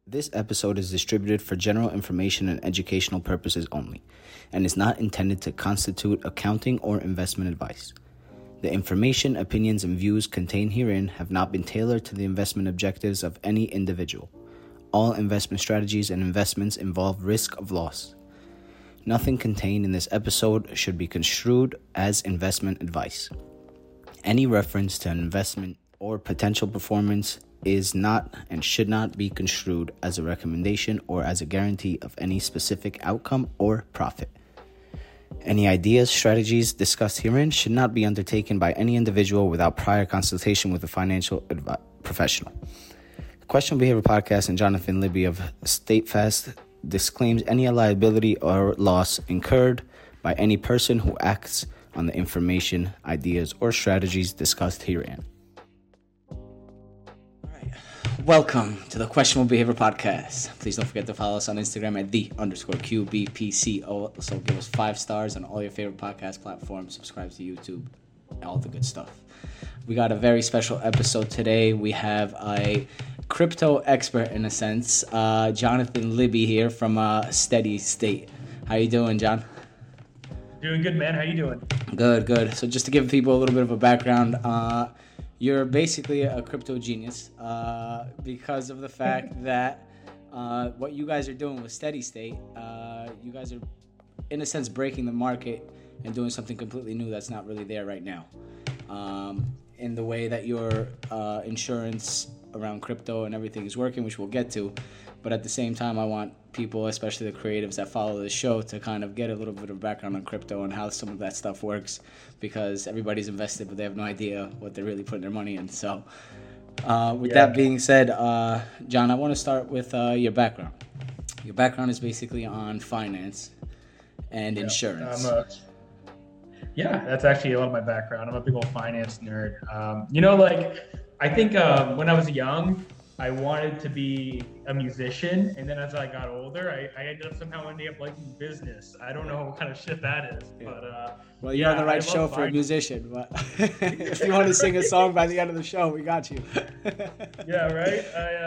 This episode is distributed for general information and educational purposes only, and is not intended to constitute accounting or investment advice. The information, opinions, and views contained herein have not been tailored to the investment objectives of any individual. All investment strategies and investments involve risk of loss. Nothing contained in this episode should be construed as investment advice. Any reference to an investment or potential performance is not and should not be construed as a recommendation or as a guarantee of any specific outcome or profit. Any ideas, strategies discussed herein should not be undertaken by any individual without prior consultation with a financial professional. The Questionable Behavior Podcast and Jonathan Libby of StateFast disclaims any liability or loss incurred by any person who acts on the information, ideas, or strategies discussed herein. Welcome to the Questionable Behavior Podcast. Please don't forget to follow us on Instagram at _QBPC. Also, give us 5 stars on all your favorite podcast platforms. Subscribe to YouTube, all the good stuff. We got a very special episode today. We have a crypto expert, in a sense, Jonathan Libby here from Steady State. How you doing, John? Doing good, man. How you doing? Good. So just to give people a little bit of a background, you're basically a crypto genius because of the fact that what you guys are doing with Steady State, you guys are, in a sense, breaking the market and doing something completely new that's not really there right now. In the way that your insurance around crypto and everything is working, which we'll get to. But at the same time, I want people, especially the creatives that follow the show, to kind of get a little bit of background on crypto and how some of that stuff works, because everybody's invested, but they have no idea what they're really putting their money in. So with that being said, John, I want to start with your background. Your background is basically on finance and insurance. That's actually a lot of my background. I'm a big old finance nerd. I think when I was young, I wanted to be a musician, and then as I got older, I ended up somehow ending up liking business. I don't know what kind of shit that is, but well, you're on the right show for a musician. But if you want to sing a song by the end of the show, we got you. Yeah, right.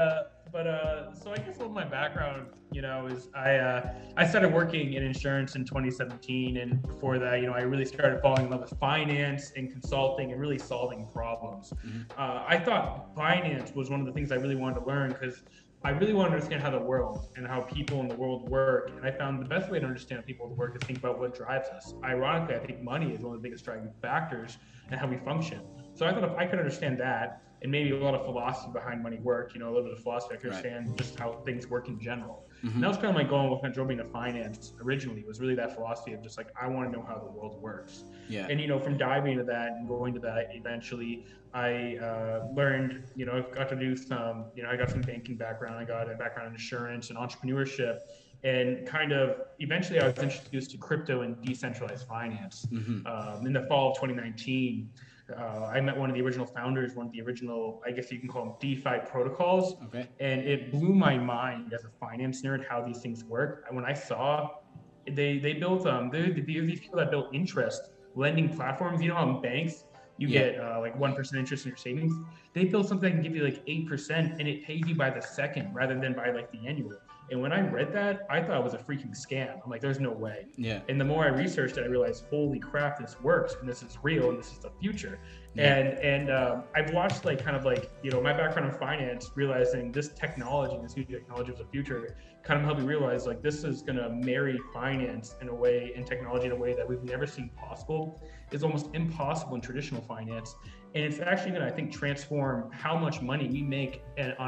So I guess what my background, is I started working in insurance in 2017, and before that, I really started falling in love with finance and consulting and really solving problems. Mm-hmm. I thought finance was one of the things I really wanted to learn because I really want to understand how the world and how people in the world work. And I found the best way to understand how people work is think about what drives us. Ironically, I think money is one of the biggest driving factors in how we function. So I thought if I could understand that, and maybe a lot of philosophy behind money work, a little bit of philosophy, I could understand just how things work in general. Mm-hmm. And that was kind of my goal, what kind of drove me to finance originally, was really that philosophy of just like, I want to know how the world works. Yeah. And, from diving into that and going to that, eventually I learned, I got to do some, I got some banking background, I got a background in insurance and entrepreneurship. And kind of eventually I was introduced to crypto and decentralized finance. Mm-hmm. In the fall of 2019. I met one of the original founders, one of the original, I guess you can call them DeFi protocols. Okay. And it blew my mind as a finance nerd how these things work. And when I saw they built these people that built interest lending platforms, on banks, you get like 1% interest in your savings. They built something that can give you like 8% and it pays you by the second rather than by like the annual. And when I read that, I thought it was a freaking scam. I'm like, there's no way. Yeah. And the more I researched it, I realized, holy crap, this works and this is real and this is the future. Yeah. And I've watched my background in finance, realizing this technology, this new technology was the future, kind of helped me realize like this is going to marry finance in a way and technology in a way that we've never seen possible. It's almost impossible in traditional finance. And it's actually going to, I think, transform how much money we make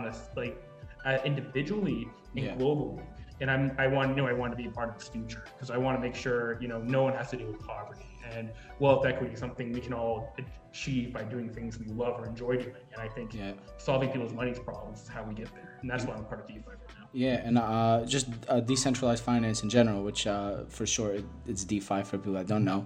individually and globally. And I want to be a part of this future because I want to make sure, no one has to deal with poverty, and wealth equity is something we can all achieve by doing things we love or enjoy doing. And I think solving people's money problems is how we get there. And that's why I'm part of DeFi right now. Yeah. And just decentralized finance in general, which for sure it's DeFi for people that don't know,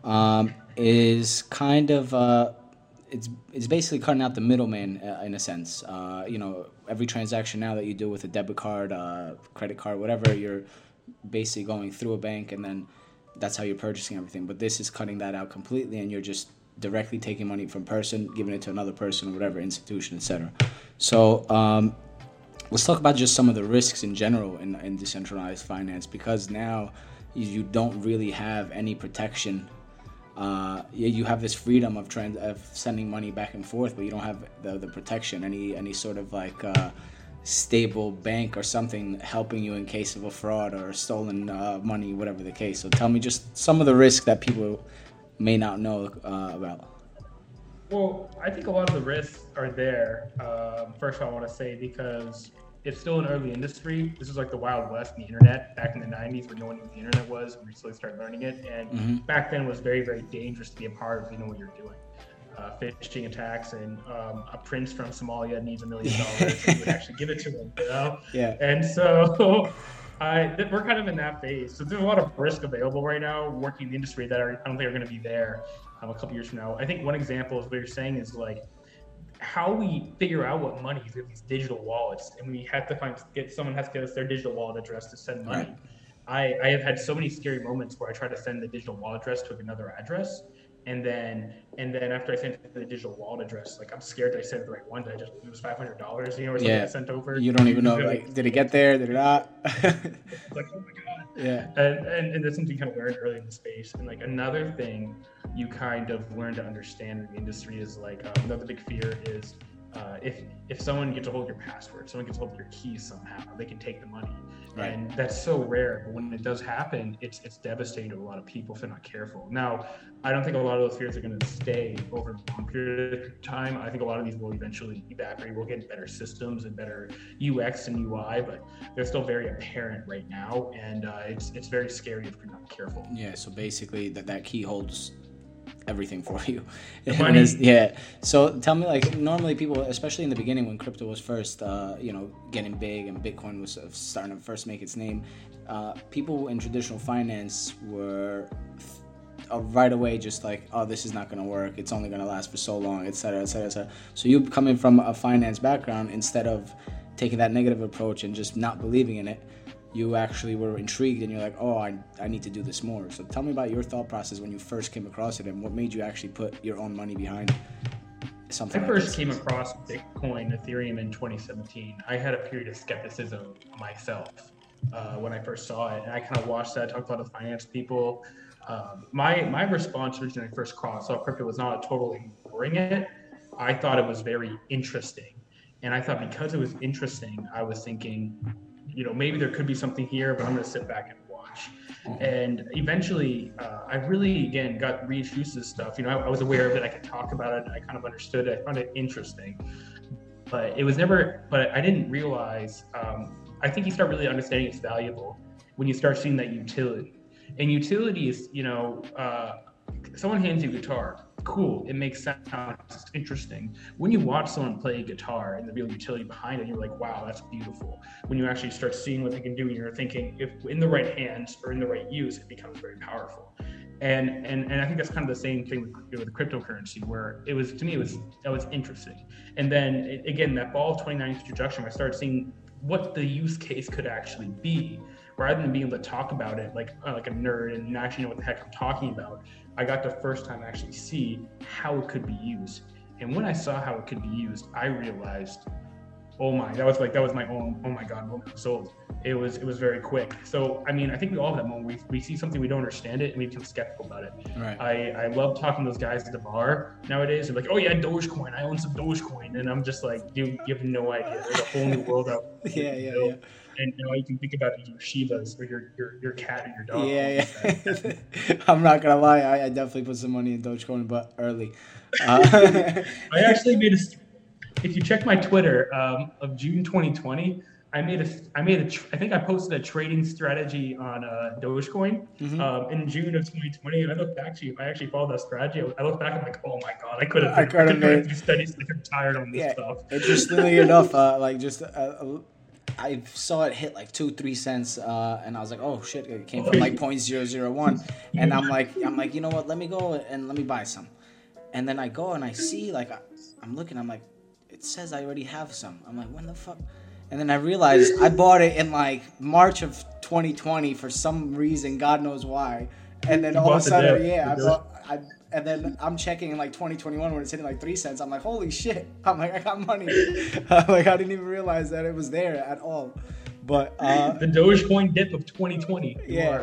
is kind of, it's basically cutting out the middleman in a sense. Every transaction now that you do with a debit card, credit card, whatever, you're basically going through a bank, and then that's how you're purchasing everything. But this is cutting that out completely, and you're just directly taking money from person, giving it to another person or whatever institution, etc. So Let's talk about just some of the risks in general in decentralized finance, because now you don't really have any protection. You have this freedom of sending money back and forth, but you don't have the protection, any sort of like stable bank or something helping you in case of a fraud or stolen money, whatever the case. So tell me just some of the risks that people may not know about. Well, I think a lot of the risks are there. First of all, I want to say, because it's still an early industry. This is like the Wild West, the internet back in the 90s, where no one knew what the internet was, and we slowly started learning it. And back then it was very, very dangerous to be a part of, if you know what you're doing. Phishing attacks, and a prince from Somalia needs $1 million, and you would actually give it to him, you know? Yeah. And so we're kind of in that phase. So there's a lot of risk available right now working in the industry that I don't think are going to be there a couple years from now. I think one example of what you're saying is like how we figure out what money is with these digital wallets, and we have to someone has to get us their digital wallet address to send money. Right. I have had so many scary moments where I try to send the digital wallet address to another address, and then after I sent the digital wallet address, like I'm scared that I sent the right one. It was $500, or something I sent over. You don't even know, like, did it get there? Did it not? It's like, oh my god. Yeah. And that's something you kind of learned early in the space. And like another thing you kind of learn to understand in the industry is like another big fear is if someone gets a hold of your password, someone gets a hold of your keys somehow, they can take the money. Right. And that's so rare, but when it does happen, it's devastating to a lot of people if they're not careful. Now, I don't think a lot of those fears are going to stay over a long period of time. I think a lot of these will eventually evaporate. We'll get better systems and better UX and UI, but they're still very apparent right now, and it's very scary if you're not careful. Yeah, so basically that key holds everything for you. Money. Yeah. So tell me, like, normally people, especially in the beginning when crypto was first, getting big and Bitcoin was starting to first make its name, people in traditional finance were right away just like, oh, this is not going to work. It's only going to last for so long, et cetera, et cetera, et cetera. So you coming from a finance background, instead of taking that negative approach and just not believing in it, you actually were intrigued and you're like, oh, I need to do this more. So tell me about your thought process when you first came across it, and what made you actually put your own money behind something. I first came across Bitcoin, Ethereum in 2017. I had a period of skepticism myself when I first saw it, and I kind of watched that, talked to a lot of finance people. My response originally when I first saw crypto was not totally ignoring it. I thought it was very interesting. And I thought because it was interesting, I was thinking, maybe there could be something here, but I'm going to sit back and watch. And eventually, I really, again, got reintroduced to this stuff. I was aware of it. I could talk about it. I kind of understood it. I found it interesting. But I didn't realize, I think you start really understanding it's valuable when you start seeing that utility. And utility is, someone hands you a guitar. Cool, it makes sense, it's interesting. When you watch someone play a guitar and the real utility behind it, you're like, wow, that's beautiful. When you actually start seeing what they can do, and you're thinking, if in the right hands or in the right use, it becomes very powerful. And I think that's kind of the same thing with cryptocurrency, where it was interesting. And then again, that fall of 2019 introduction, I started seeing what the use case could actually be, rather than being able to talk about it like a nerd and not actually know what the heck I'm talking about. I got to first time actually see how it could be used. And when I saw how it could be used, I realized, that was my own, oh my God, moment of sold. It was very quick. So, I think we all have that moment. We see something, we don't understand it, and we become skeptical about it. Right. I love talking to those guys at the bar nowadays. They're like, oh yeah, Dogecoin. I own some Dogecoin. And I'm just like, dude, you have no idea. There's a whole new world out there. Yeah. And you can think about your Shivas or your cat or your dog. Yeah. I'm not gonna lie, I definitely put some money in Dogecoin, but early. I actually made if you check my Twitter of June 2020, I think I posted a trading strategy on Dogecoin in June of 2020. And I actually followed that strategy. I look back, I'm like, oh my God, I could have made these studies. I'm tired on this stuff. Interestingly enough, I saw it hit like 2-3 cents, and I was like, oh shit, it came from like 0.001, and I'm like, you know what? Let me go and let me buy some. And then I go and I see, like, I'm looking, I'm like, it says I already have some. I'm like, when the fuck? And then I realized I bought it in like March of 2020 for some reason, God knows why. And then all of a sudden, And then I'm checking in like 2021 when it's hitting like 3 cents. I'm like, holy shit. I'm like, I got money. I'm like, I didn't even realize that it was there at all. But the Dogecoin dip of 2020.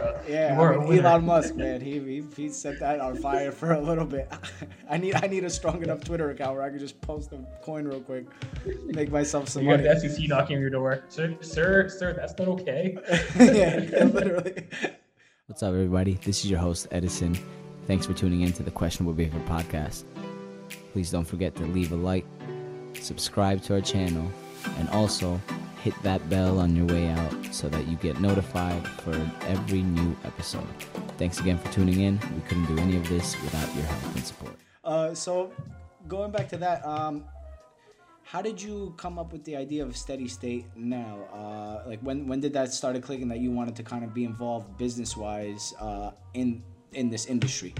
Elon Musk, man, he set that on fire for a little bit. I need a strong enough Twitter account where I can just post a coin real quick, make myself some money. You got the SEC knocking on your door, sir, that's not okay. Yeah, literally. What's up, everybody? This is your host, Edison. Thanks for tuning in to the Questionable Behavior Podcast. Please don't forget to leave a like, subscribe to our channel, and also hit that bell on your way out so that you get notified for every new episode. Thanks again for tuning in. We couldn't do any of this without your help and support. So going back to that, how did you come up with the idea of Steady State now? Like when did that started clicking that you wanted to kind of be involved business-wise in this industry?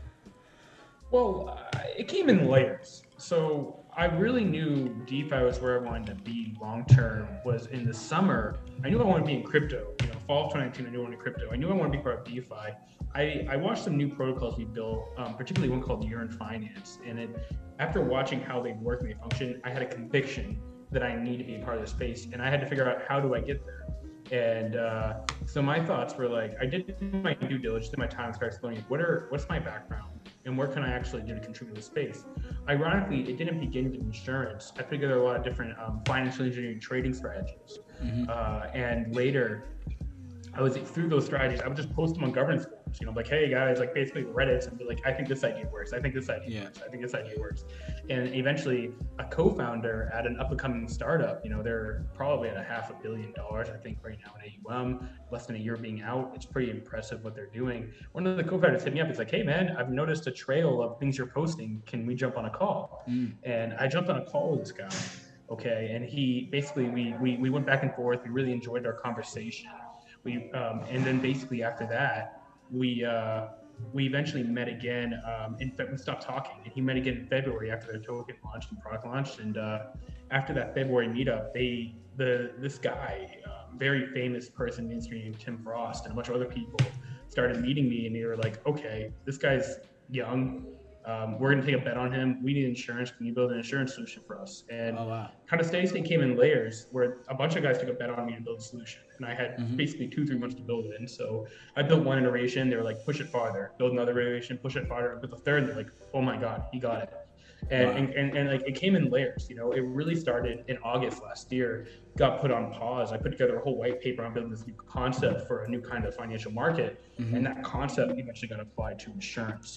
Well, it came in layers. So I really knew DeFi was where I wanted to be long term. Was in the summer. I knew I wanted to be in crypto. Fall of 2019, I knew I wanted crypto. I knew I wanted to be part of DeFi. I watched some new protocols we built, particularly one called Yearn Finance. And after watching how they work and they function, I had a conviction that I need to be a part of the space. And I had to figure out, how do I get there? And so my thoughts were like, I did my due diligence, did my time, started exploring what's my background and what can I actually do to contribute to the space. Ironically, it didn't begin with insurance. I put together a lot of different financial engineering trading strategies. And later, I was through those strategies, I would just post them on governance forums, like, hey guys, like basically Reddit, and be like, I think this idea works. I think this idea works. I think this idea works. And eventually a co-founder at an up and coming startup, they're probably at $500 million, I think right now in AUM, less than a year being out. It's pretty impressive what they're doing. One of the co-founders hit me up. It's like, hey man, I've noticed a trail of things you're posting. Can we jump on a call? And I jumped on a call with this guy. Okay. And he basically, we went back and forth. We really enjoyed our conversation. And then basically after that, we eventually met again. In fact, we stopped talking, and he met again in February after their token launched and product launched. And after that February meetup, this guy, very famous person in the industry named Tim Frost, and a bunch of other people started meeting me, and they were like, okay, this guy's young. We're going to take a bet on him. We need insurance. Can you build an insurance solution for us? And kind of Steady State came in layers where a bunch of guys took a bet on me to build a solution. And I had basically 2-3 months to build it. And so I built one iteration. They were like, push it farther. Build another iteration, push it farther. But the third, they're like, oh my God, he got it. And like it came in layers. It really started in August last year, got put on pause. I put together a whole white paper on building this new concept for a new kind of financial market. And that concept eventually got applied to insurance.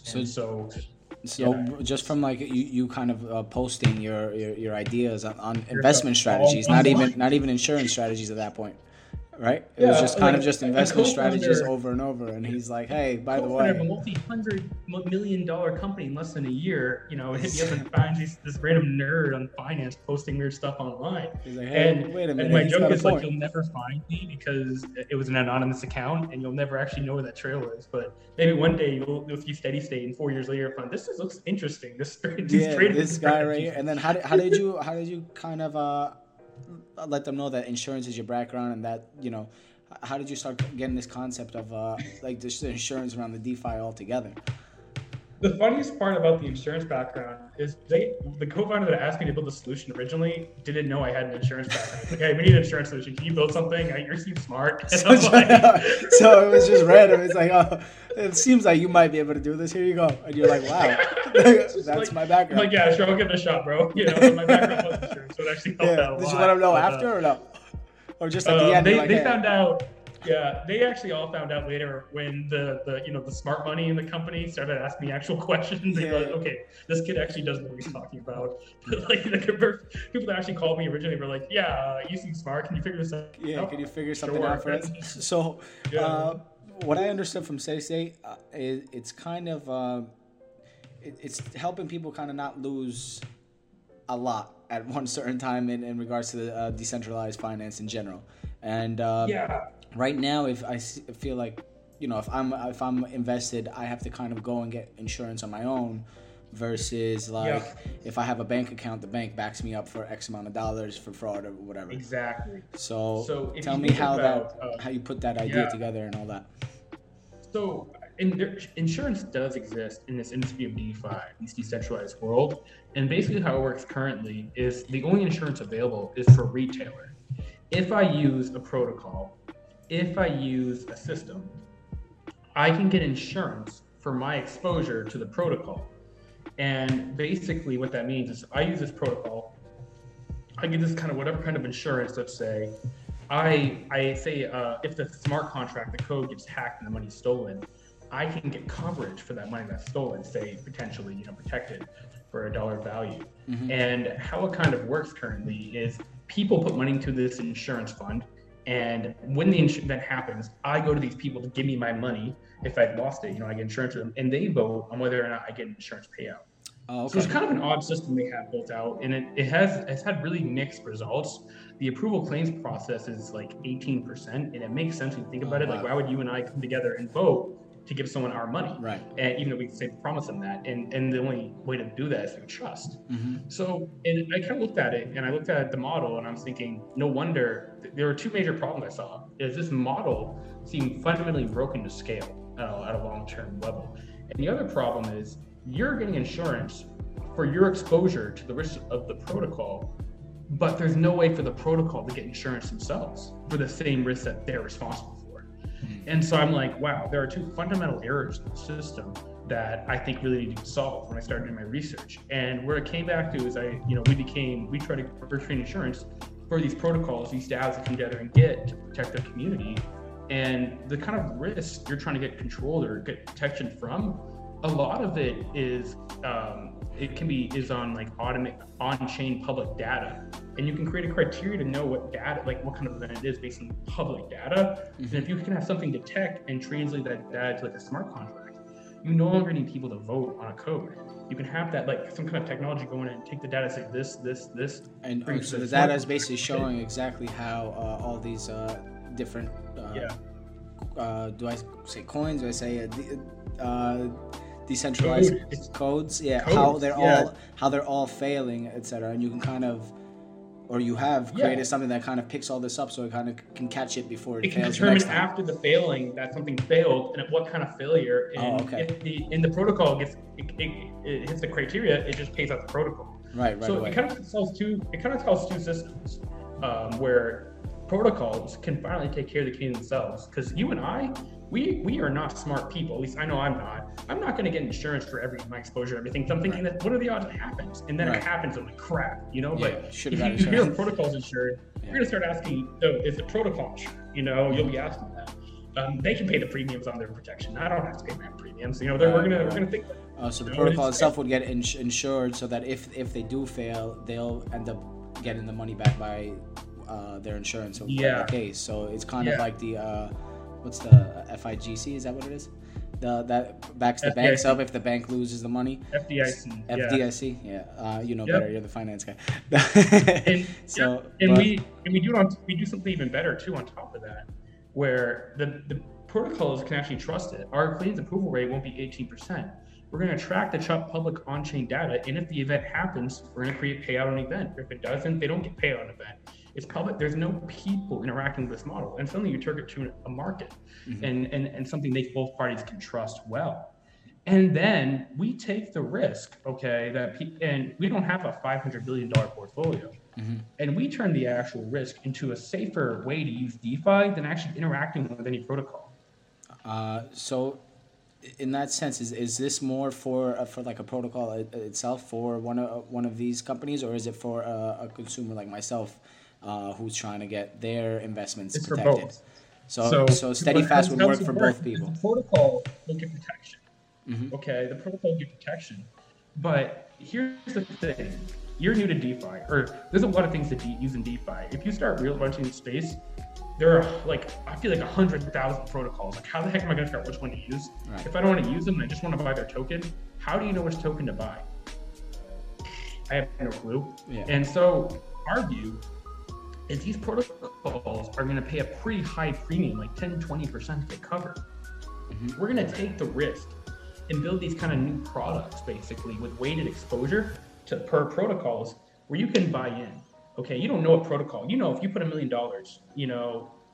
So just from like you kind of posting your ideas on investment strategies, not even insurance strategies at that point, right? It was just kind of just investment strategies over and over. And he's like, hey, by the way, a multi-$100 million company in less than a year, hit me up and finds this random nerd on finance posting weird stuff online. He's like, hey, wait a minute. And my joke is like, you'll never find me because it was an anonymous account, and you'll never actually know where that trail is. But maybe one day you'll see Steady State, and 4 years later, find this looks interesting. This guy right here. And then how did you kind of let them know that insurance is your background, and that how did you start getting this concept of like just the insurance around the DeFi altogether? The funniest part about the insurance background is the co-founder that asked me to build the solution originally didn't know I had an insurance background. Like, hey, we need an insurance solution. Can you build something? You seem smart. So it was just random. It's like, oh, it seems like you might be able to do this. Here you go. And you're like, wow, that's like, my background. I'm like, yeah, sure, I'll give it a shot, bro. But my background was insurance, so it actually helped out a lot. Did you let them know after or no? Or just at the end? They found out. Yeah, they actually all found out later when the smart money in the company started asking me actual questions. They were like, okay, this kid actually does know what he's talking about. But like the people that actually called me originally were like, yeah, you seem smart. Can you figure this out? Yeah, can you figure something out for us? So what I understood from Steady State is it's kind of it's helping people kind of not lose a lot at one certain time in regards to the decentralized finance in general. And right now, if I feel like, if I'm invested, I have to kind of go and get insurance on my own, versus if I have a bank account, the bank backs me up for X amount of dollars for fraud or whatever. Exactly. So tell me how you put that idea together and all that. So insurance does exist in this industry of DeFi, this decentralized world. And basically how it works currently is the only insurance available is for retailer. If I use a protocol, if I use a system, I can get insurance for my exposure to the protocol. And basically what that means is I use this protocol, I get this kind of whatever kind of insurance, let's say, I say if the smart contract, the code gets hacked and the money's stolen, I can get coverage for that money that's stolen, say potentially, protected for $1 value. Mm-hmm. And how it kind of works currently is people put money into this insurance fund. And when the event happens, I go to these people to give me my money. If I've lost it, I get insurance with them, and they vote on whether or not I get an insurance payout. Oh, okay. So it's kind of an odd system they have built out, and it's had really mixed results. The approval claims process is like 18%, and it makes sense when you think about it. Wow. Like, why would you and I come together and vote to give someone our money? Right. And even though we say promise them that, and the only way to do that is through trust. Mm-hmm. So, and I kind of looked at it, and I looked at the model, and I'm thinking, no wonder there were two major problems I saw. Is this model seemed fundamentally broken to scale at a long-term level, and the other problem is you're getting insurance for your exposure to the risks of the protocol, but there's no way for the protocol to get insurance themselves for the same risks that they're responsible for. And so I'm like, wow, there are two fundamental errors in the system that I think really need to be solved when I started doing my research. And where it came back to is we tried to create insurance for these protocols, these DAOs that come together and get to protect their community. And the kind of risk you're trying to get controlled or get protection from, a lot of it is on like on-chain public data, and you can create a criteria to know what data, like what kind of event it is based on public data. Mm-hmm. And if you can have something detect and translate that data to like a smart contract, you no longer need people to vote on a code. You can have that like some kind of technology go in and take the data, say this, and so the data is basically showing exactly how all these different do I say coins? Do I say decentralized codes? How they're all failing, etc. And you can kind of, or you have created something that kind of picks all this up, so it kind of can catch it before it fails. It can determine after the failing that something failed and at what kind of failure. And if the protocol gets it hits the criteria, it just pays out the protocol. Right. So away. It kind of tells two systems where protocols can finally take care of the community themselves. Because you and I, we are not smart people. At least I know I'm not. I'm not going to get insurance for my exposure and everything. So I'm thinking that what are the odds it happens? And then it happens, I'm like, crap, But if your protocol's insured, you're going to start asking, is the protocol insured? You'll be asking that. They can pay the premiums on their protection. I don't have to pay my premiums. We're gonna think. So the protocol itself would get insured, so that if they do fail, they'll end up getting the money back by their insurance. So the case. So it's kind of like the what's the FIGC? Is that what it is? That backs the banks up if the bank loses the money. FDIC. FDIC. Yeah. Better. You're the finance guy. We do something even better too on top of that, where the protocols can actually trust it. Our claims approval rate won't be 18%. We're going to track the public on-chain data, and if the event happens, we're going to create payout on event. If it doesn't, they don't get payout on event. It's public. There's no people interacting with this model, and suddenly you turn it to a market, and something both parties can trust well. And then we take the risk, and we don't have a $500 billion portfolio, and we turn the actual risk into a safer way to use DeFi than actually interacting with any protocol. So, in that sense, is this more for like a protocol itself for one of these companies, or is it for a consumer like myself who's trying to get their investments protected? For both. So SteadyFast would work for both people. The protocol will get protection. Okay, the protocol will get protection, but here's the thing: you're new to DeFi, or there's a lot of things to use in DeFi. If you start real launching in space, there are I feel like 100,000 protocols. Like, how the heck am I going to figure out which one to use? Right. If I don't want to use them and I just want to buy their token, how do you know which token to buy? I have no clue. Yeah. And so our view is these protocols are going to pay a pretty high premium, like 10, 20% to get covered. We're going to take the risk and build these kind of new products, basically, with weighted exposure per protocols where you can buy in. Okay, you don't know what protocol. If you put $1 million,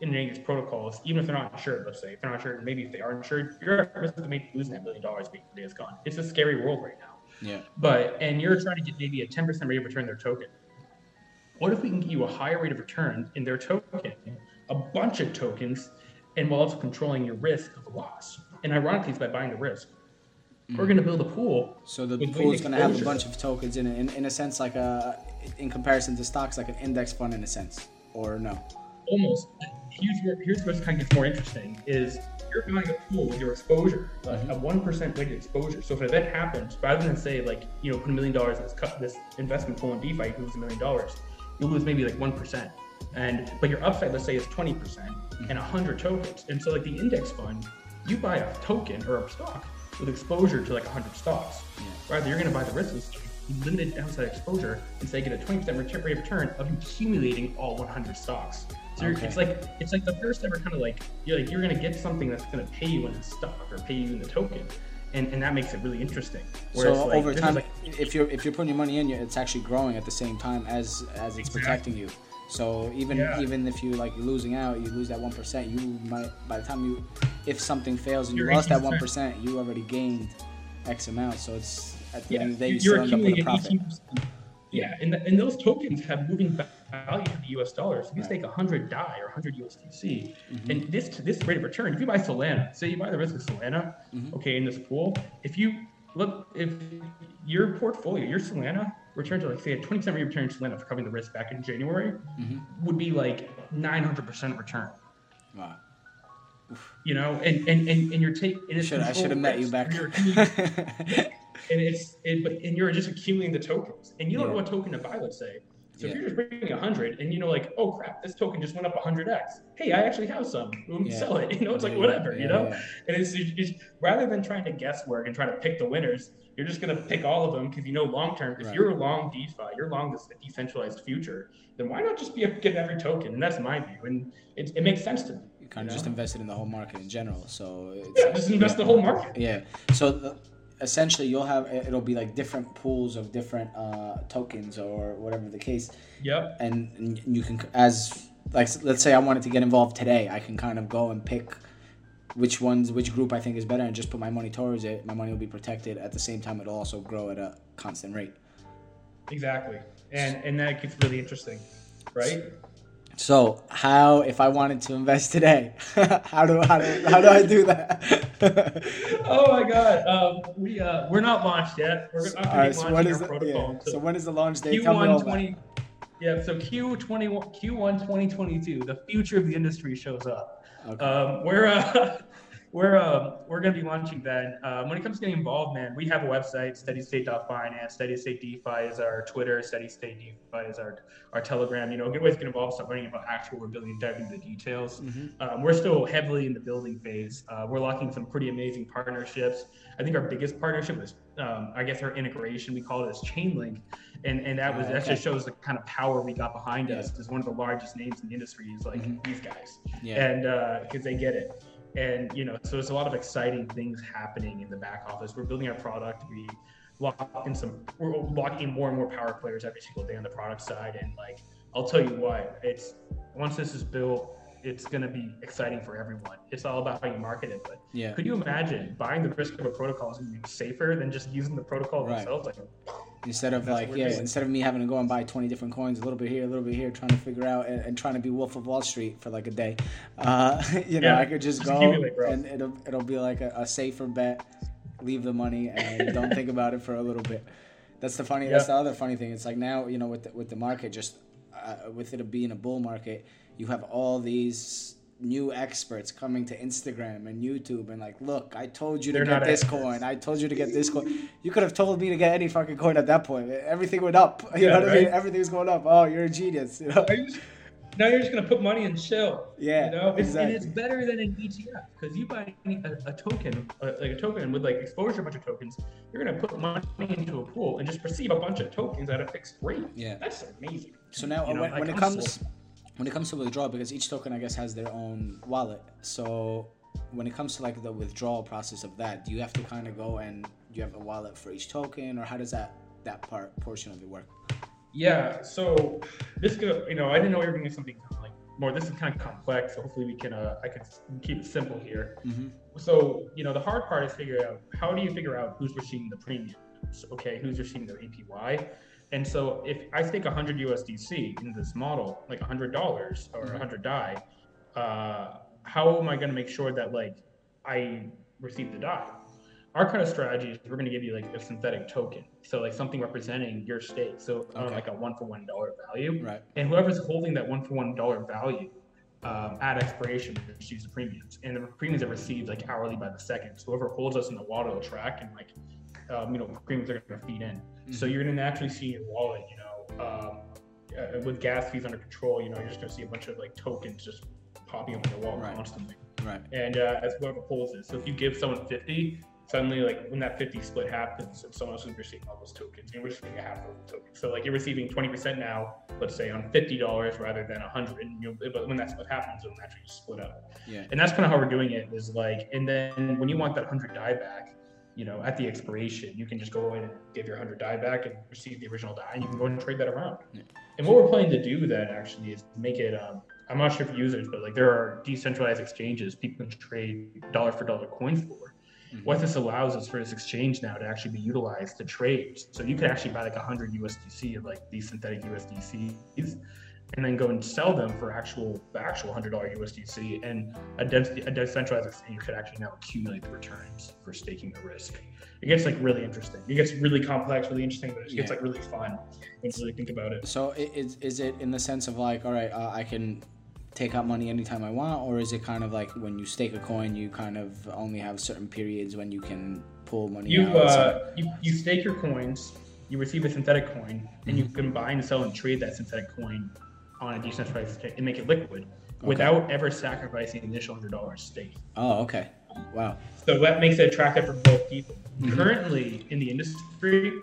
in any of these protocols, even if they're not insured, let's say, if they're not insured, maybe if they are insured, you're at risk of maybe losing $1 billion before the day is gone. It's a scary world right now. Yeah. And you're trying to get maybe a 10% rate of return on their token. What if we can give you a higher rate of return in their token, a bunch of tokens, and while also controlling your risk of loss? And ironically, it's by buying the risk. We're going to build a pool. So the pool is going to have a bunch of tokens in a sense, like in comparison to stocks, like an index fund in a sense, or no? Almost. Here's where it kind of gets more interesting is you're buying a pool with your exposure, a 1% weighted exposure. So if an event happens, rather than say like, put $1 million in this investment pool in DeFi, you lose $1 million, you'll lose maybe like 1%. But your upside, let's say, is 20% and 100 tokens. And so like the index fund, you buy a token or a stock with exposure to like 100 stocks. Rather, you're going to buy the risk with limited downside exposure and say get a 20% rate of return of accumulating all 100 stocks. So it's like the first ever kind of like you're going to get something that's going to pay you in the stock or pay you in the token, and that makes it really interesting. Whereas so over time, if you're putting your money in, it's actually growing at the same time as it's protecting you. So even if you like you're losing out, you lose that 1%. You might by the time if something fails and you lost that 1%, you already gained X amount. So it's at the end of the day you still end up with a profit. 18%. Yeah, and those tokens have moving value to the US dollar. So if you take 100 DAI or 100 USDC, and this rate of return, if you buy Solana, say you buy the risk of Solana, okay, in this pool, if your portfolio, your Solana return to like say a 20% rate of return in Solana for covering the risk back in January would be like 900% return. Wow. And your take. I should have met you back. And you're just accumulating the tokens, and you don't know what token to buy. Let's say, so if you're just bringing 100, and like, oh crap, this token just went up 100x. Hey, I actually have some. Sell it. It's like whatever. And it's rather than trying to guesswork and trying to pick the winners, you're just gonna pick all of them because long term. If you're long DeFi, you're long this decentralized future, then why not just get every token? And that's my view, and it makes sense to me. You kind of just invested in the whole market in general. So just invest the whole market. Yeah. So essentially, it'll be like different pools of different tokens or whatever the case. Yep. And you can, let's say I wanted to get involved today, I can kind of go and pick which group I think is better and just put my money towards it. My money will be protected. At the same time, it'll also grow at a constant rate. Exactly. And that gets really interesting, right? So if I wanted to invest today, how do I do that? Oh my God, we're not launched yet. We're not launching our protocol. So when is the launch date? Q1 20. Yeah, so Q1 2022, the future of the industry shows up. Okay. We're going to be launching then. When it comes to getting involved, man, we have a website, steadystate.finance. Steady State DeFi is our Twitter. Steady State DeFi is our Telegram. Good ways to get involved, start learning about actual rebellion, diving into the details. We're still heavily in the building phase. We're locking some pretty amazing partnerships. I think our biggest partnership is, our integration. We call it as Chainlink. And that just shows the kind of power we got behind us as one of the largest names in the industry is like these guys. And because they get it. And, so there's a lot of exciting things happening in the back office. We're building our product. We're locking in more and more power players every single day on the product side. And I'll tell you what, once this is built, it's going to be exciting for everyone. It's all about how you market it. But could you imagine buying the risk of a protocol is going to be safer than just using the protocol themselves? Instead of instead of me having to go and buy 20 different coins, a little bit here, trying to figure out and trying to be Wolf of Wall Street for like a day, I could just go and it'll be like a safer bet. Leave the money and don't think about it for a little bit. That's the other funny thing. It's like now, with the market, just with it being a bull market, you have all these new experts coming to Instagram and YouTube and look, I told you to get this coin. I told you to get this coin. You could have told me to get any fucking coin at that point. Everything went up. You know what I mean? Everything's going up. Oh, you're a genius. Now you're just going to put money and chill. Yeah, exactly. And it's better than an ETF because you buy a token, a token with exposure, a bunch of tokens. You're going to put money into a pool and just receive a bunch of tokens at a fixed rate. Yeah, that's amazing. So now when it comes to withdrawal, because each token, I guess, has their own wallet. So when it comes to the withdrawal process of that, do you have to kind of go and you have a wallet for each token, or how does that portion of it work? Yeah. So this could, I didn't know we were going to do something this is kind of complex, so hopefully I can keep it simple here. Mm-hmm. So, the hard part is figuring out, how do you figure out who's receiving the premiums? Okay, who's receiving their APY? And so if I stake 100 USDC into this model, like $100 or 100 DAI, how am I going to make sure that I receive the DAI? Our kind of strategy is we're going to give you a synthetic token, so something representing your stake, so like a $1-for-$1 value, right? And whoever's holding that $1-for-$1 value at expiration receives the premiums, and the premiums are received hourly by the second. So whoever holds us in the wallet will track, and premiums are going to feed in. Mm-hmm. So you're going to naturally see your wallet, with gas fees under control, you're just going to see a bunch of tokens just popping up in your wallet constantly. Right. And as whoever holds it. So if you give someone 50, suddenly when that 50 split happens, and someone else is receiving all those tokens, and you're receiving a half of the tokens. So you're receiving 20% now, let's say on $50 rather than 100. But when that split happens, it'll naturally just split up. Yeah. And that's kind of how we're doing it, is and then when you want that 100 DAI back, at the expiration, you can just go in and give your 100 DAI back and receive the original DAI, and you can go and trade that around. Yeah. And what we're planning to do then actually is make it, I'm not sure if users, but there are decentralized exchanges people can trade dollar for dollar coins for. Mm-hmm. What this allows is for this exchange now to actually be utilized to trade. So you could actually buy 100 USDC of these synthetic USDCs, and then go and sell them for the actual $100 USDC, and a decentralized exchange could actually now accumulate the returns for staking the risk. It gets really interesting. It gets really complex, really interesting, but it gets really fun when you really think about it. So is it in the sense of all right, I can take out money anytime I want, or is it kind of when you stake a coin, you kind of only have certain periods when you can pull money out? You stake your coins, you receive a synthetic coin, and you can buy and sell and trade that synthetic coin on a decentralized exchange and make it liquid without ever sacrificing the initial $100 stake. Oh, okay. Wow. So that makes it attractive for both people. Mm-hmm. Currently in the industry,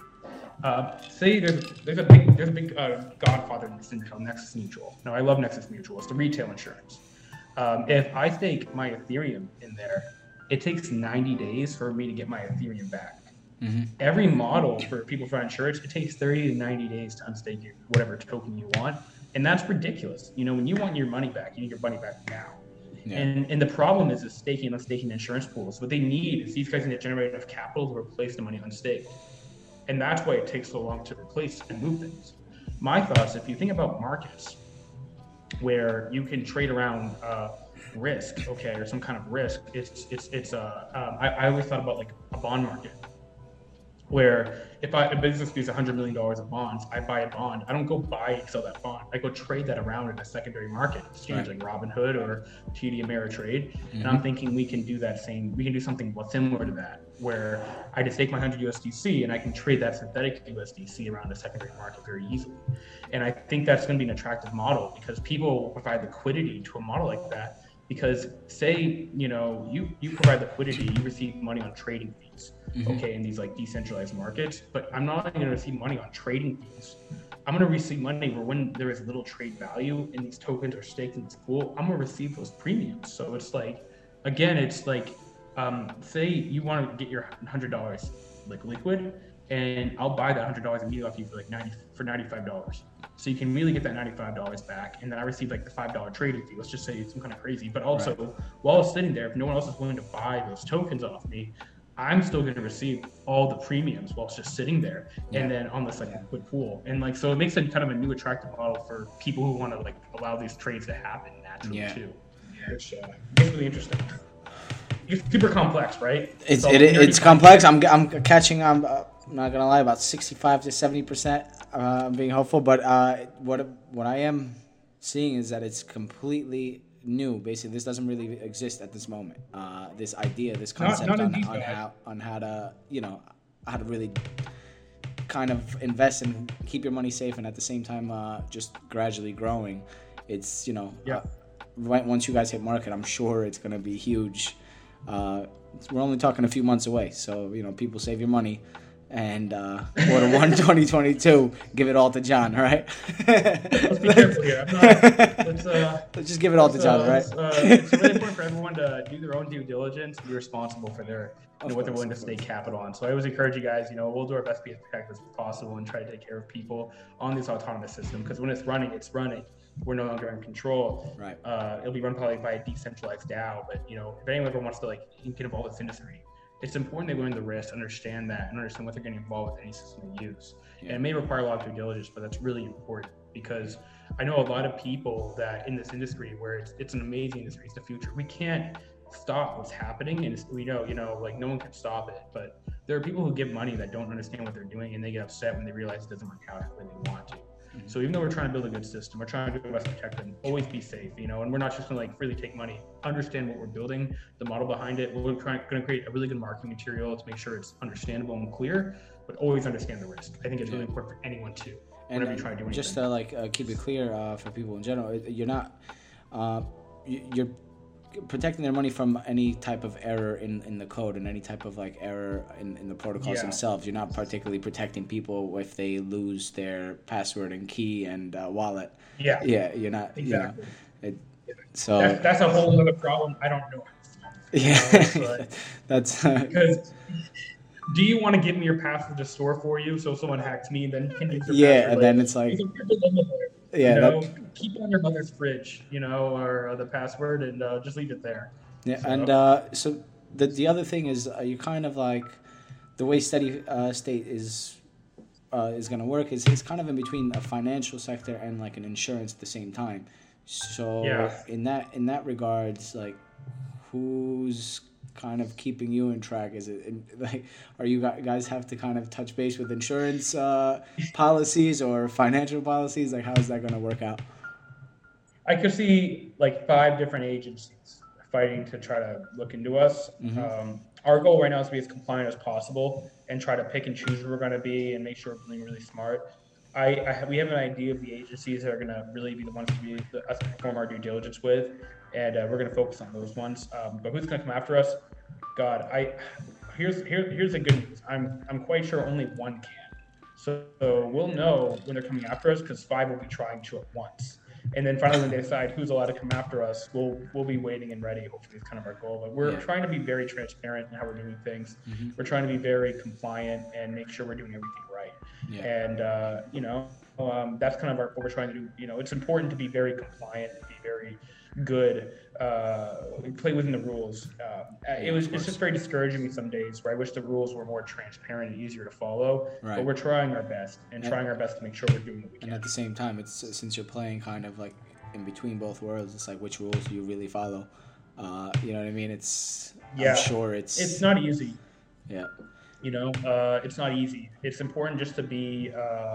say there's a big godfather in this industry called Nexus Mutual. Now, I love Nexus Mutual. It's the retail insurance. If I stake my Ethereum in there, it takes 90 days for me to get my Ethereum back. Mm-hmm. Every model for people for insurance, it takes 30 to 90 days to unstake your whatever token you want. And that's ridiculous. When you want your money back, you need your money back now. Yeah. And the problem is staking insurance pools. What they need is these guys need to generate enough capital to replace the money unstaked. And that's why it takes so long to replace and move things. My thoughts, if you think about markets where you can trade around risk, or some kind of risk, I always thought about a bond market, where if a business needs $100 million of bonds, I buy a bond. I don't go buy and sell that bond. I go trade that around in a secondary market exchange, like Robinhood or TD Ameritrade. Mm-hmm. And I'm thinking we can do something similar to that, where I just take my 100 USDC and I can trade that synthetic USDC around the secondary market very easily. And I think that's going to be an attractive model, because people will provide liquidity to a model like that. Because say, you provide liquidity, you receive money on trading fees, mm-hmm. In these decentralized markets, but I'm not going to receive money on trading fees. I'm going to receive money where when there is little trade value and these tokens are staked in this pool, I'm going to receive those premiums. So it's say you want to get your $100 liquid, and I'll buy that $100 immediately off you for $95. So you can really get that $95 back, and then I receive the $5 trading fee. Let's just say it's some kind of crazy. But also, while it's sitting there, if no one else is willing to buy those tokens off me, I'm still going to receive all the premiums while it's just sitting there, and then on this liquid pool. And so it makes it kind of a new attractive model for people who want to allow these trades to happen naturally too. Which it's really interesting. It's super complex, right? It's complex. I'm catching on. I'm not gonna lie, about 65 to 70%. Being hopeful, but what I am seeing is that it's completely new. Basically, this doesn't really exist at this moment. This idea, this concept on how to how to really kind of invest and keep your money safe, and at the same time just gradually growing. It's right once you guys hit market, I'm sure it's gonna be huge. We're only talking a few months away, so people save your money. And quarter 1 2022, give it all to John, all right? Let's be careful here. Let's just give it all to John, all right? It's really important for everyone to do their own due diligence, be responsible for their what they're willing to stake capital on. So I always encourage you guys, we'll do our best to be as protective as possible and try to take care of people on this autonomous system, because when it's running, we're no longer in control. Right. It'll be run probably by a decentralized DAO. But if anyone ever wants to like get involved with this industry, it's important they learn the risk, understand that, and understand what they're getting involved with any system they use. And it may require a lot of due diligence, but that's really important, because I know a lot of people that in this industry where it's an amazing industry, it's the future. We can't stop what's happening, and we know, like no one can stop it, but there are people who give money that don't understand what they're doing, and they get upset when they realize it doesn't work out the way they want to. So even though we're trying to build a good system, we're trying to do our best to protect them, always be safe, and we're not just gonna like freely take money, understand what we're building, the model behind it. We're gonna create a really good marketing material to make sure it's understandable and clear, but always understand the risk. I think it's really important for anyone to, whenever you try to do anything. Just to keep it clear for people in general, you're not, you're protecting their money from any type of error in the code and any type of like error in the protocols themselves. You're not particularly protecting people if they lose their password and key and wallet. Yeah, you're not. Exactly. So that's a whole other problem. I don't know. That's because. Do you want to give me your password to store for you so if someone hacks me, then you can use your password? And then it's like, keep it on your mother's fridge, or the password, and just leave it there. Yeah, so. And so the other thing is, you kind of like the way Steady State is going to work is it's kind of in between a financial sector and like an insurance at the same time. So in that regards, like who's kind of keeping you in track? Is it like, are you guys have to kind of touch base with insurance policies or financial policies? Like, how is that going to work out? I could see like 5 different agencies fighting to try to look into us. Our goal right now is to be as compliant as possible and try to pick and choose where we're going to be and make sure we're being really smart. We have an idea of the agencies that are going to really be the ones to us to perform our due diligence with, and we're going to focus on those ones. But who's going to come after us? God, here's the good news. I'm quite sure only one can. So we'll know when they're coming after us because 5 will be trying to at once. And then finally, when they decide who's allowed to come after us, we'll be waiting and ready. Hopefully, it's kind of our goal. But we're trying to be very transparent in how we're doing things. We're trying to be very compliant and make sure we're doing everything right. And that's kind of what we're trying to do. It's important to be very compliant and be very good, play within the rules. It's just very discouraging me some days where I wish the rules were more transparent and easier to follow. Right. But we're trying our best and trying our best to make sure we're doing what we can. And at the same time, it's since you're playing kind of like in between both worlds, it's like which rules do you really follow? You know what I mean? I'm sure it's not easy. Yeah. It's not easy. It's important just to be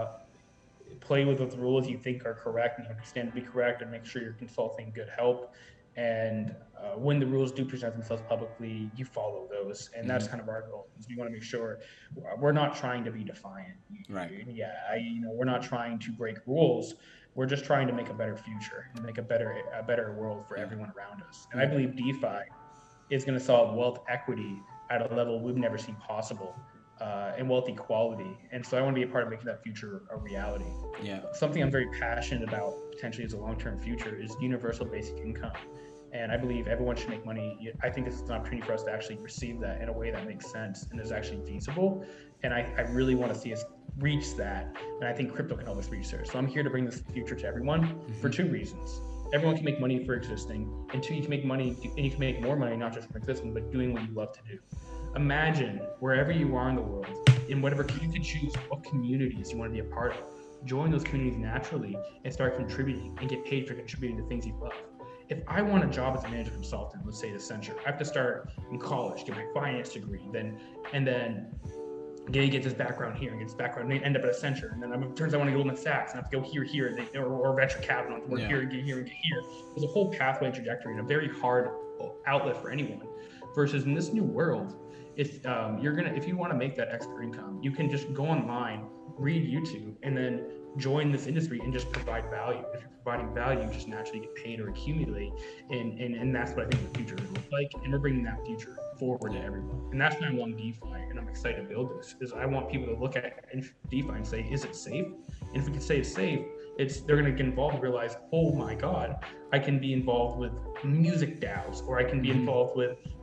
play with the rules you think are correct and you understand to be correct, and make sure you're consulting good help. And when the rules do present themselves publicly, you follow those. And that's kind of our goal. Is we want to make sure we're not trying to be defiant. Right. We're not trying to break rules. We're just trying to make a better future and make a better world for everyone around us. And I believe DeFi is going to solve wealth equity at a level we've never seen possible. And wealth equality. And so I want to be a part of making that future a reality. Yeah. Something I'm very passionate about potentially as a long-term future is universal basic income. And I believe everyone should make money. I think this is an opportunity for us to actually receive that in a way that makes sense and is actually feasible. And I really want to see us reach that. And I think crypto can help us reach there. So I'm here to bring this future to everyone for 2 reasons. Everyone can make money for existing, and 2, you can make money, and you can make more money, not just from existing, but doing what you love to do. Imagine wherever you are in the world, in whatever you can choose what communities you want to be a part of. Join those communities naturally and start contributing and get paid for contributing to things you love. If I want a job as a management consultant, let's say at Accenture, I have to start in college, get my finance degree, and then get this background here and get this background, and end up at Accenture. And then it turns out I want to go to Goldman Sachs and I have to go here, or venture capital, and work here and get here and get here. There's a whole pathway and trajectory and a very hard outlet for anyone. Versus in this new world, if you want to make that extra income, you can just go online, read YouTube, and then join this industry and just provide value. If you're providing value, you just naturally get paid or accumulate, and that's what I think the future will look like. And we're bringing that future forward to everyone, and that's why I'm on DeFi, and I'm excited to build this. Is I want people to look at DeFi and say, is it safe? And if we can say it's safe, they're going to get involved and realize, oh my God, I can be involved with music DAOs, or I can be involved with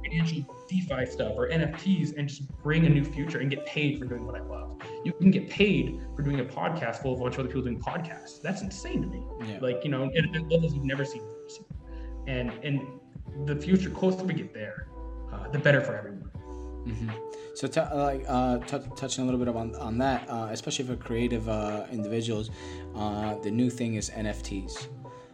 financial DeFi stuff or NFTs and just bring a new future and get paid for doing what I love. You can get paid for doing a podcast full of a bunch of other people doing podcasts. That's insane to me. Yeah. Like, at levels you've never seen before. And the future, closer we get there, the better for everyone. Mm-hmm. So touching a little bit on that, especially for creative individuals, the new thing is NFTs.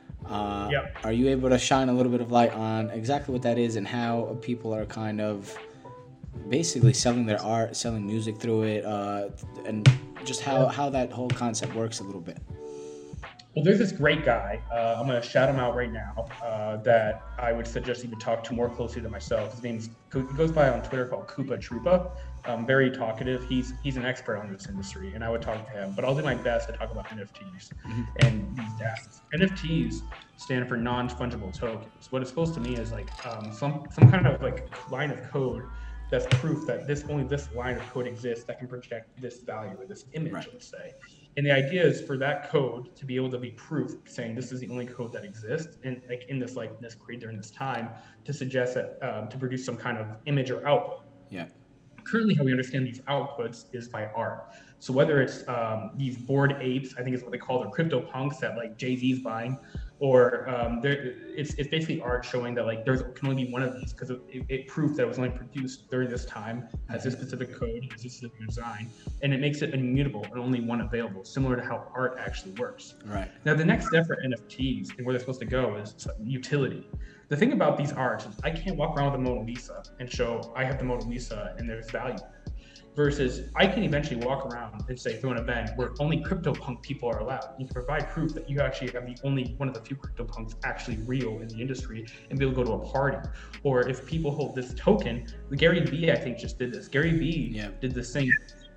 Are you able to shine a little bit of light on exactly what that is and how people are kind of basically selling their art, selling music through it, and just how that whole concept works a little bit? Well, there's this great guy, I'm going to shout him out right now, that I would suggest you would talk to more closely than myself. He goes by on Twitter called Koopa Troopa. Very talkative. He's an expert on this industry, and I would talk to him. But I'll do my best to talk about NFTs and these assets. NFTs stand for non-fungible tokens. What it's supposed to mean is like some kind of like line of code that's proof that only this line of code exists that can project this value or this image, right. Let's say. And the idea is for that code to be able to be proof, saying this is the only code that exists, and like in this likeness created during this time, to suggest that to produce some kind of image or output. Yeah. Currently, how we understand these outputs is by art. So whether it's these Bored Apes, I think is what they call their crypto punks that like Jay-Z's buying, or it's basically art showing that like there can only be one of these because it proves that it was only produced during this time, has this specific code, has this specific design, and it makes it immutable and only one available, similar to how art actually works. Right. Now, the next step for NFTs and where they're supposed to go is utility. The thing about these arts is I can't walk around with the Mona Lisa and show I have the Mona Lisa and there's value. Versus I can eventually walk around and say through an event where only CryptoPunk people are allowed. You can provide proof that you actually have the only one of the few CryptoPunks actually real in the industry and be able to go to a party. Or if people hold this token, Gary Vee I think just did this. Gary Vee did the same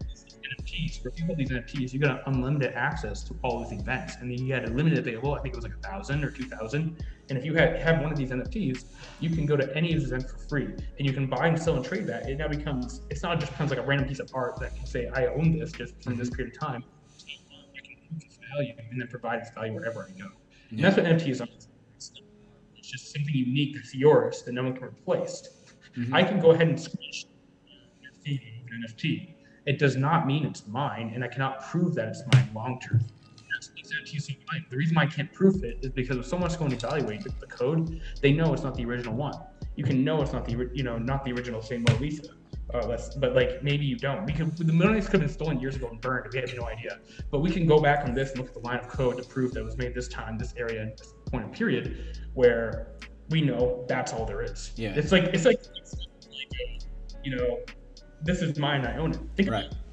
NFTs. Where if you hold these NFTs, you got unlimited access to all these events. And then you had a limited available, I think it was like 1,000 or 2,000. And if you have one of these NFTs, you can go to any of these events for free, and you can buy and sell and trade that. It now becomes like a random piece of art that can say, I own this just from this period of time. I can prove its value and then provide its value wherever I go. And that's what NFTs are. It's just something unique that's yours that no one can replace. Mm-hmm. I can go ahead and scratch an NFT. It does not mean it's mine, and I cannot prove that it's mine long term. The reason why I can't prove it is because if someone's going to evaluate the code, they know it's not the original one. You can know it's not the original same Mona Lisa. But like maybe you don't. The Mona Lisa could have been stolen years ago and burned. We have no idea. But we can go back on this and look at the line of code to prove that it was made this time, this area, and this point of period, where we know that's all there is. Yeah. It's like this is mine. I own it. Think about it.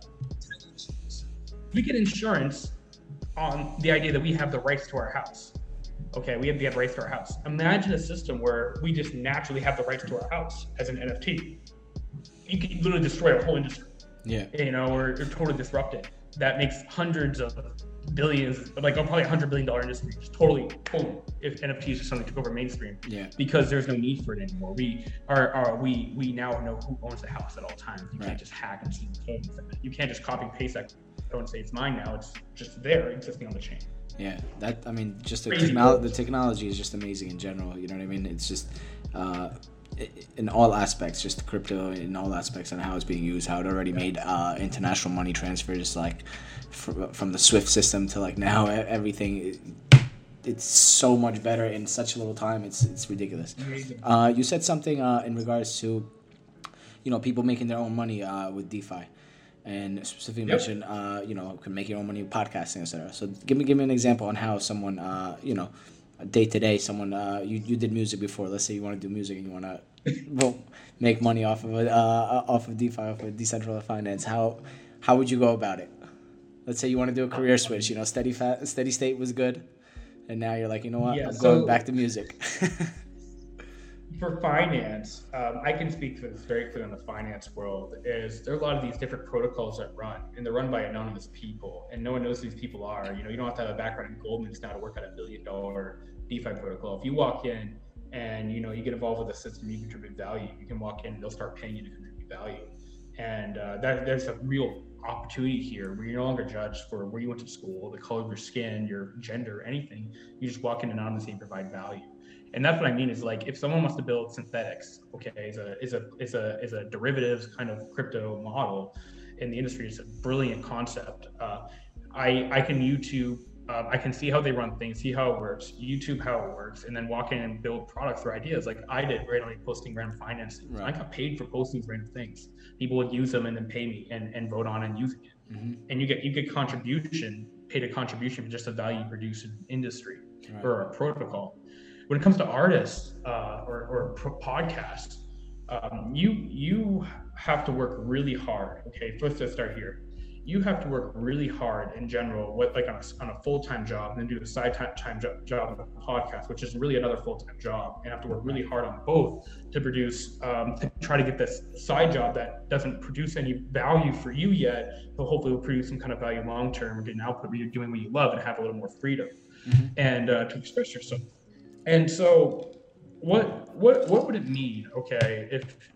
We get insurance on the idea that we have the rights to our house. Okay, we have rights to our house. Imagine a system where we just naturally have the rights to our house as an NFT. You can literally destroy a whole industry. Yeah. Or totally disrupt it. That makes hundreds of billions, like probably $100 billion industry, just totally if NFTs or something took over mainstream. Yeah. Because there's no need for it anymore. We now know who owns the house at all times. You can't just hack and see the code. You can't just copy and paste that code and say it's mine now. It's just there existing on the chain. Yeah, just the technology is just amazing in general. You know what I mean? It's just in all aspects, just crypto in all aspects and how it's being used, how it already made international money transfers, like from the SWIFT system to like now everything. It's so much better in such a little time. It's ridiculous. You said something in regards to people making their own money with DeFi. And specifically mentioned, can make your own money with podcasting, etc. So give me an example on how someone, day to day, someone you did music before. Let's say you want to do music and you want to make money off of DeFi, off of decentralized finance. How would you go about it? Let's say you want to do a career switch. Steady state was good, and now you're like, you know what, I'm going back to music. For finance, I can speak to this very clearly in the finance world, is there are a lot of these different protocols that run, and they're run by anonymous people, and no one knows who these people are. You don't have to have a background in Goldman's now to work on $1 billion DeFi protocol. If you walk in and, you get involved with the system, you contribute value. You can walk in and they'll start paying you to contribute value. And there's a real opportunity here where you're no longer judged for where you went to school, the color of your skin, your gender, anything. You just walk in anonymously and provide value. And that's what I mean is like if someone wants to build synthetics, okay, is a derivatives kind of crypto model in the industry, it's a brilliant concept. I can YouTube. I can see how they run things, see how it works, YouTube how it works, and then walk in and build products or ideas like I did, randomly posting random financing. Right. I got paid for posting random things. People would use them and then pay me and vote on and using it. And you get contribution, paid a contribution for just the value you produce in industry or a protocol. When it comes to artists or podcasts, you have to work really hard. Okay, let's just start here. You have to work really hard in general, on a full-time job, and then do a side-time job on a podcast, which is really another full-time job, and have to work really hard on both to produce, to try to get this side job that doesn't produce any value for you yet, but hopefully will produce some kind of value long-term and get an output where you're doing what you love and have a little more freedom and to express yourself. And so what would it mean, okay,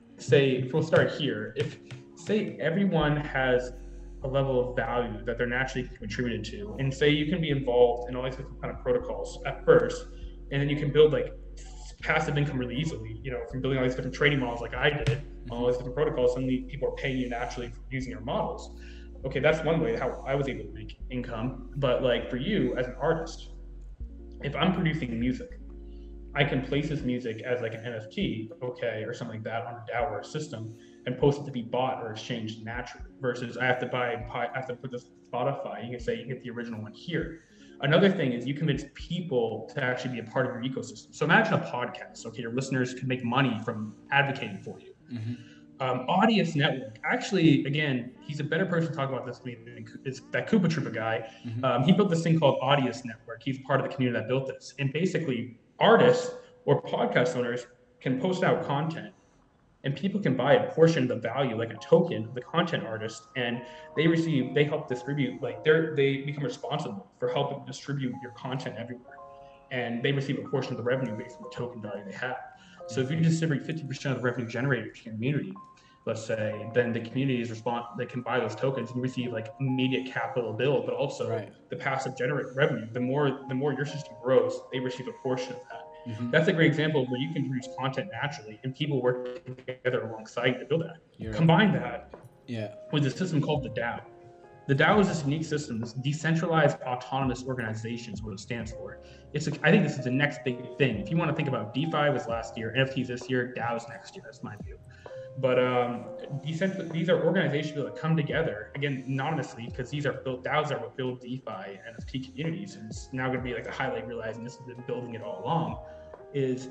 if we'll start here, if say everyone has a level of value that they're naturally contributed to, and say you can be involved in all these different kind of protocols at first, and then you can build like passive income really easily, from building all these different trading models like I did, all these different protocols, suddenly people are paying you naturally for using your models. Okay, that's one way how I was able to make income. But like for you as an artist, if I'm producing music, I can place this music as like an NFT, okay, or something like that on a DAO or a system, and post it to be bought or exchanged naturally. Versus I have to put this Spotify. You can say you get the original one here. Another thing is you convince people to actually be a part of your ecosystem. So imagine a podcast. Okay, your listeners can make money from advocating for you. Audience Network. Actually, again, he's a better person to talk about this than that Koopa Troopa guy. He built this thing called Audience Network. He's part of the community that built this. And basically, artists or podcast owners can post out content, and people can buy a portion of the value, like a token of the content artist, and they help distribute, like they become responsible for helping distribute your content everywhere, and they receive a portion of the revenue based on the token value they have. So if you distribute 50% of the revenue generated to your community, let's say, then the community they can buy those tokens and receive like immediate capital build, but also the passive generate revenue. The more your system grows, they receive a portion of that. That's a great example where you can produce content naturally and people work together alongside to build that. Combine that with a system called the DAO. The DAO is this unique system, this decentralized autonomous organization is what it stands for. I think this is the next big thing. If you want to think about DeFi was last year, NFTs this year, DAOs next year, that's my view. But these are organizations that come together, again, anonymously, because DAOs are what build DeFi and NFT communities. And it's now going to be like the highlight, realizing this has been building it all along, is,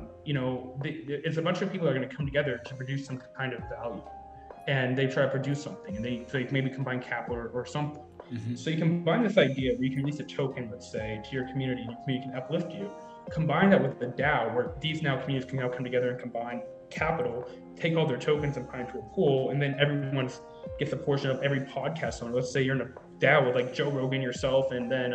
it's a bunch of people that are going to come together to produce some kind of value. And they try to produce something, and they maybe combine capital or something. So you combine this idea where you can release a token, let's say, to your community, and your community can uplift you. Combine that with the DAO, where these communities can now come together and combine capital, take all their tokens and put into a pool, and then everyone gets a portion of every podcast owner. Let's say you're in a DAO with like Joe Rogan, yourself, and then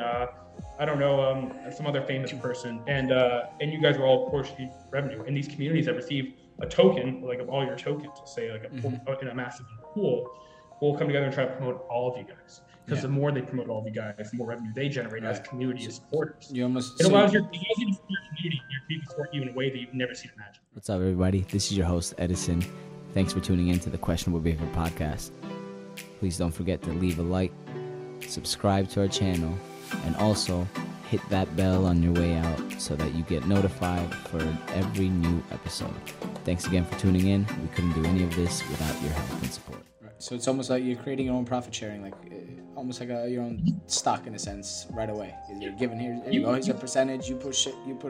some other famous person, and you guys are all portion revenue. And these communities that receive a token, like of all your tokens, let's say like in a massive pool, will come together and try to promote all of you guys. Because the more they promote all of you guys, the more revenue they generate as community as supporters. It allows you to support your community, your community support you in a way that you've never seen imagined. What's up, everybody? This is your host, Edison. Thanks for tuning in to the Questionable Behavior podcast. Please don't forget to leave a like, subscribe to our channel, and also hit that bell on your way out so that you get notified for every new episode. Thanks again for tuning in. We couldn't do any of this without your help and support. Right. So it's almost like you're creating your own profit sharing, like almost like your own stock in a sense right away. You're giving here's a percentage. You push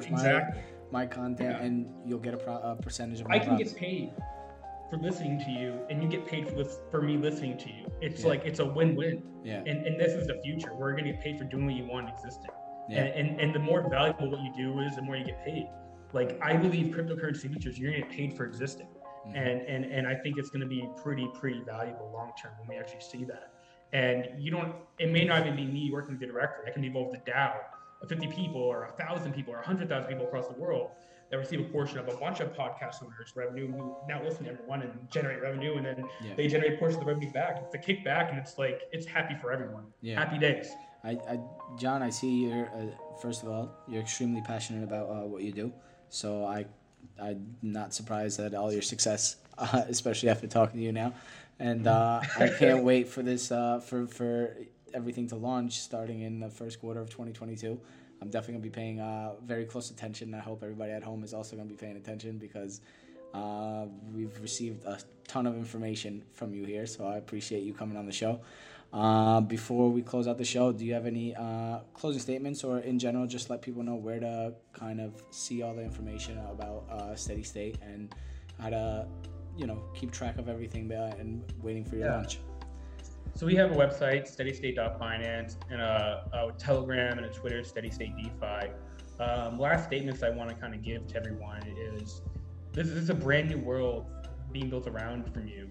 my content, and you'll get a percentage of my profit. I can get paid for listening to you, and you get paid for me listening to you. It's like it's a win-win. And this is the future. We're gonna get paid for doing what you want existing. And the more valuable what you do is, the more you get paid. Like, I believe cryptocurrency features, you're gonna get paid for existing. And I think it's gonna be pretty valuable long term when we actually see that. And it may not even be me working directly. I can be involved with a DAO of 50 people or 1,000 people or 100,000 people across the world that receive a portion of a bunch of podcast owners' revenue who now listen to everyone and generate revenue, and then they generate a portion of the revenue back. It's a kickback, and it's like, it's happy for everyone. Happy days. John, I see you're, first of all, you're extremely passionate about what you do. So I'm not surprised at all your success, especially after talking to you now. And I can't wait for this for everything to launch starting in the first quarter of 2022. I'm definitely going to be paying very close attention. I hope everybody at home is also going to be paying attention because we've received a ton of information from you here. So I appreciate you coming on the show. Before we close out the show, do you have any closing statements, or in general, just let people know where to kind of see all the information about Steady State and how to, keep track of everything and waiting for your launch? So we have a website, steadystate.finance, and a Telegram and a Twitter, Steady State DeFi. Last statements I want to kind of give to everyone is this is a brand new world being built around from you.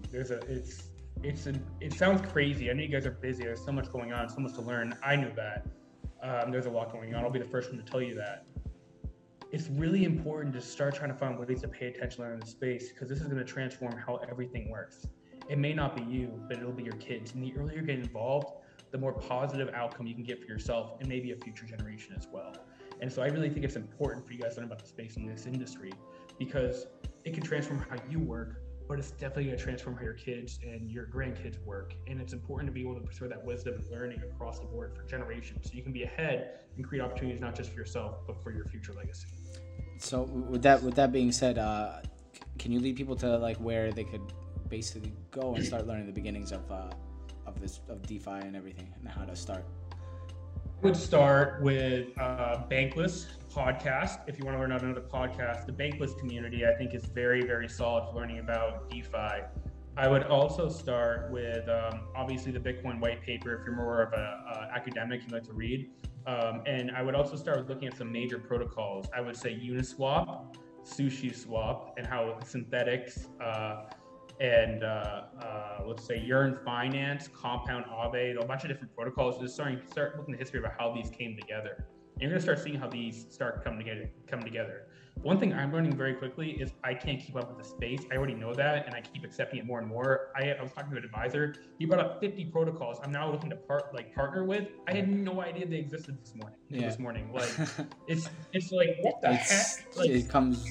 It sounds crazy. I know you guys are busy. There's so much going on, so much to learn. I knew that. There's a lot going on. I'll be the first one to tell you that. It's really important to start trying to find ways to pay attention in the space, because this is going to transform how everything works. It may not be you, but it'll be your kids. And the earlier you get involved, the more positive outcome you can get for yourself and maybe a future generation as well. And so I really think it's important for you guys to learn about the space in this industry, because it can transform how you work, but it's definitely going to transform how your kids and your grandkids work. And it's important to be able to preserve that wisdom and learning across the board for generations, so you can be ahead and create opportunities not just for yourself, but for your future legacy. So with that being said, can you lead people to like where they could basically go and start learning the beginnings of DeFi and everything, and how to start? I would start with Bankless podcast. If you want to learn another podcast, the Bankless community I think is very, very solid for learning about DeFi. I would also start with obviously the Bitcoin white paper if you're more of a academic you like to read. And I would also start with looking at some major protocols. I would say Uniswap, SushiSwap, and how synthetics and let's say Yearn Finance, Compound Aave, a bunch of different protocols. Just start looking at the history about how these came together. And you're going to start seeing how these start come together. One thing I'm learning very quickly is I can't keep up with the space. I already know that, and I keep accepting it more and more. I was talking to an advisor. He brought up 50 protocols I'm now looking to partner with. I had no idea they existed this morning. Like it's like what the heck? Like, it comes.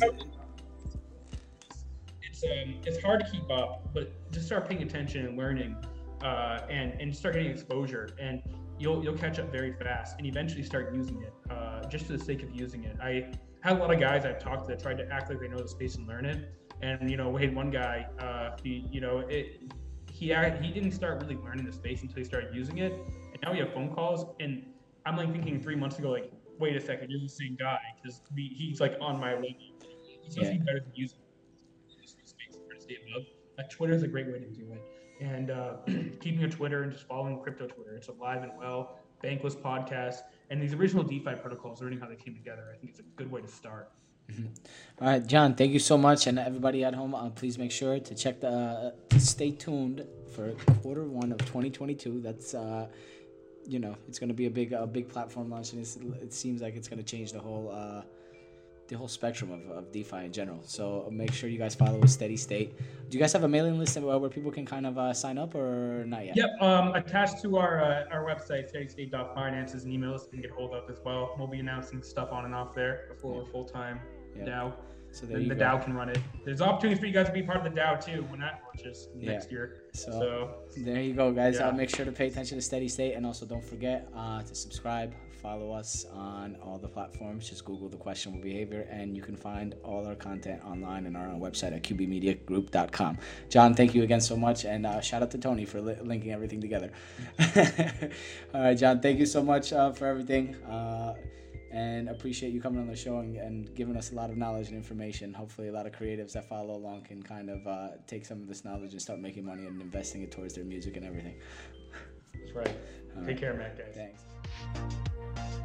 It's hard to keep up, but just start paying attention and learning, and start getting exposure, and you'll catch up very fast, and eventually start using it, just for the sake of using it. I had a lot of guys I've talked to that tried to act like they know the space and learn it, and we had one guy, he didn't start really learning the space until he started using it, and now we have phone calls, and I'm like thinking 3 months ago, like, wait a second, you're the same guy, because he's like on my level. He's supposed to be better than using it. Twitter is a great way to do it, and keeping a Twitter and just following crypto Twitter. It's alive and well. Bankless podcast and these original DeFi protocols, learning how they came together. I think it's a good way to start. Mm-hmm. All right, John, thank you so much, and everybody at home, please make sure to check stay tuned for quarter one of 2022. That's it's going to be a big platform launch, and it seems like it's going to change the whole spectrum of DeFi in general. So make sure you guys follow Steady State. Do you guys have a mailing list where people can kind of sign up, or not yet? Yep. Attached to our website, steadystate.finance, is an email list you can get hold of as well. We'll be announcing stuff on and off there before we're full-time DAO. So the DAO can run it. There's opportunities for you guys to be part of the DAO too when that launches next year. So there you go, guys. Make sure to pay attention to Steady State, and also don't forget to subscribe. Follow us on all the platforms. Just Google The Questionable Behavior, and you can find all our content online on our own website at qbmediagroup.com. John, thank you again so much, and shout out to Tony for linking everything together. All right, John, thank you so much for everything, and appreciate you coming on the show and giving us a lot of knowledge and information. Hopefully a lot of creatives that follow along can kind of take some of this knowledge and start making money and investing it towards their music and everything. That's right. Take care, Matt, guys. Thanks.